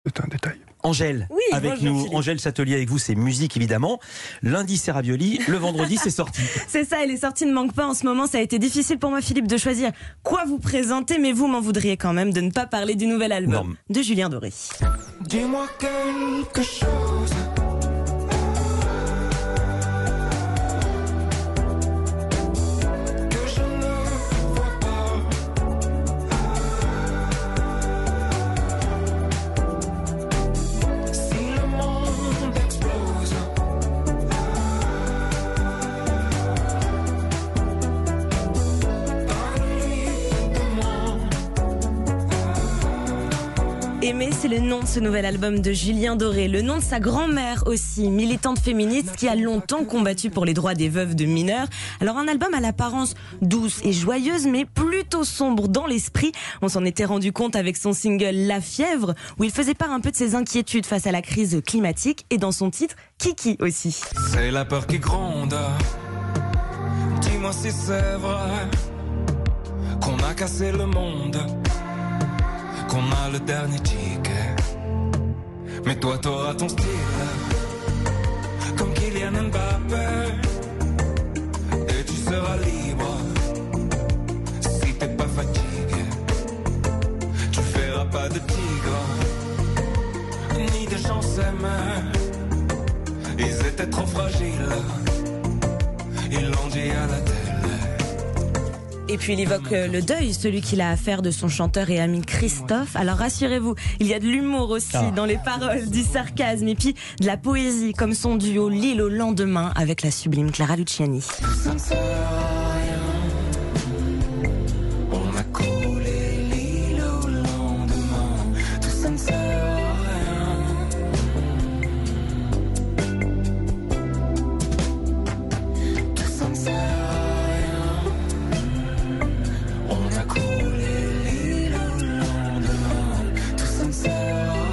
C'est un détail. Angèle, Oui, avec bonjour, nous. Philippe. Angèle Châtelier avec vous, c'est musique évidemment. Lundi, c'est ravioli. Le vendredi, c'est sorti. C'est ça, et les sorties ne manquent pas en ce moment. Ça a été difficile pour moi, Philippe, de choisir quoi vous présenter, mais vous m'en voudriez quand même de ne pas parler du nouvel album Non. de Julien Doré. Dis-moi quelque chose. Que je ne vois pas. Si le monde explose, parle-lui de moi. Aimer, c'est le nom de ce nouvel album de Julien Doré, le nom de sa grand-mère aussi, militante féministe qui a longtemps combattu pour les droits des veuves de mineurs. Alors un album à l'apparence douce et joyeuse, mais plutôt sombre dans l'esprit. On s'en était rendu compte avec son single La Fièvre, où il faisait part un peu de ses inquiétudes face à la crise climatique, et dans son titre Kiki aussi. C'est la peur qui gronde. Dis-moi si c'est vrai qu'on a cassé le monde, qu'on a le dernier ticket. Mais toi t'auras ton style, comme Kylian Mbappé, et tu seras libre. Si t'es pas fatigué, tu feras pas de tigre, ni de gens s'aimer. Ils étaient trop fragiles, ils l'ont dit à la télé. Et puis il évoque le deuil, celui qu'il a à faire de son chanteur et ami Christophe. Alors rassurez-vous, il y a de l'humour aussi dans les paroles, du sarcasme et puis de la poésie, comme son duo L'île au lendemain avec la sublime Clara Luciani. Ça ne sert à rien. On a collé l'île au lendemain. Tout ça ne sert à rien. Tout ça ne sert à rien. On a collé l'île au lendemain. Tout ça ne sert à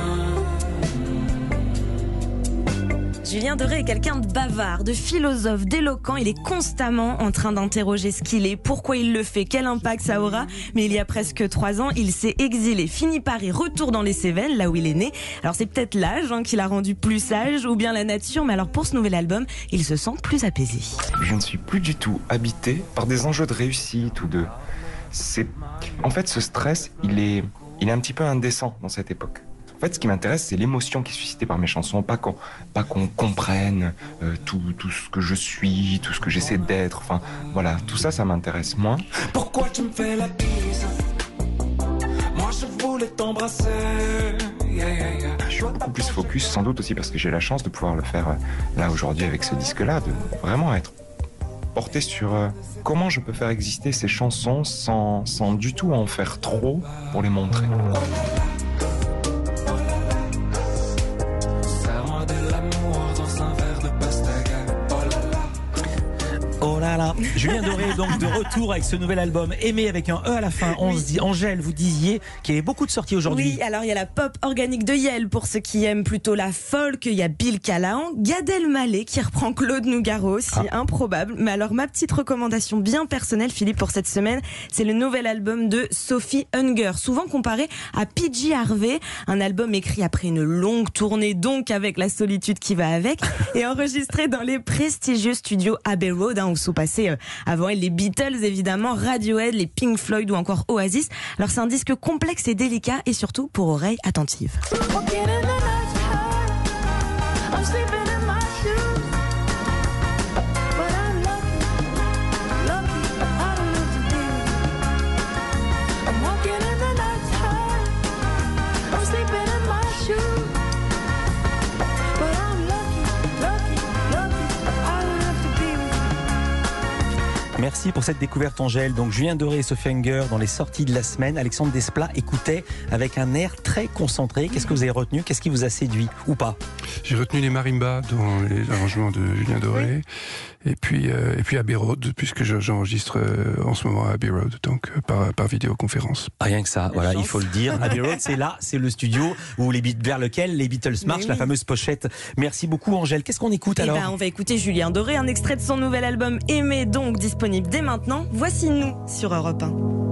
rien. Julien Doré est quelqu'un de bavard, de philosophe, d'éloquent. Il est constamment en train d'interroger ce qu'il est, pourquoi il le fait, quel impact ça aura. Mais il y a presque 3 ans, il s'est exilé, fini Paris, retour dans les Cévennes, là où il est né. Alors c'est peut-être l'âge qui l'a rendu plus sage, ou bien la nature, mais alors pour ce nouvel album, il se sent plus apaisé. Je ne suis plus du tout habité par des enjeux de réussite ou de... En fait, ce stress, il est un petit peu indécent dans cette époque. En fait, ce qui m'intéresse, c'est l'émotion qui est suscitée par mes chansons, pas qu'on comprenne tout ce que je suis, tout ce que j'essaie d'être. Enfin, voilà, tout ça, ça m'intéresse moins. Pourquoi tu me fais la bise? Moi je voulais t'embrasser. Yeah, yeah, yeah. Je suis beaucoup plus focus, sans doute aussi parce que j'ai la chance de pouvoir le faire là aujourd'hui avec ce disque-là, de vraiment être porté sur comment je peux faire exister ces chansons sans du tout en faire trop pour les montrer. Serre-moi de l'amour dans un verre de pastaga. Oh là là. Oh là là. Julien Doré est donc de retour avec ce nouvel album Aimer avec un E à la fin. On se dit, Angèle, vous disiez qu'il y avait beaucoup de sorties aujourd'hui. Oui, alors il y a la pop organique de Yel pour ceux qui aiment plutôt la folk, il y a Bill Callahan, Gad Elmaleh qui reprend Claude Nougaro aussi, improbable. Mais alors ma petite recommandation bien personnelle, Philippe, pour cette semaine, c'est le nouvel album de Sophie Hunger, souvent comparé à PJ Harvey, un album écrit après une longue tournée, donc avec la solitude qui va avec, et enregistré dans les prestigieux studios Abbey Road, où sont passés avant elle les Beatles évidemment, Radiohead, les Pink Floyd ou encore Oasis. Alors c'est un disque complexe et délicat et surtout pour oreilles attentives. Walking in the night time, I'm sleeping in my shoes, but I'm lucky, I don't live to be. I'm walking in the night time, I'm sleeping in my shoes, but I'm lucky, I don't live to be with you. Merci pour cette découverte, Angèle. Donc Julien Doré et Sophie Hunger dans les sorties de la semaine. Alexandre Desplat écoutait avec un air très concentré. Qu'est-ce que vous avez retenu? Qu'est-ce qui vous a séduit ou pas? J'ai retenu les marimbas dans les arrangements de Julien Doré, et puis Abbey Road, puisque j'enregistre en ce moment à Abbey Road, donc par vidéoconférence. Rien que ça, voilà, il faut le dire. Abbey Road, c'est le studio où vers lequel les Beatles marchent, la fameuse pochette. Merci beaucoup, Angèle. Qu'est-ce qu'on écoute alors? On va écouter Julien Doré, un extrait de son nouvel album Aimer, donc disponible dès maintenant. Voici Nous sur Europe 1.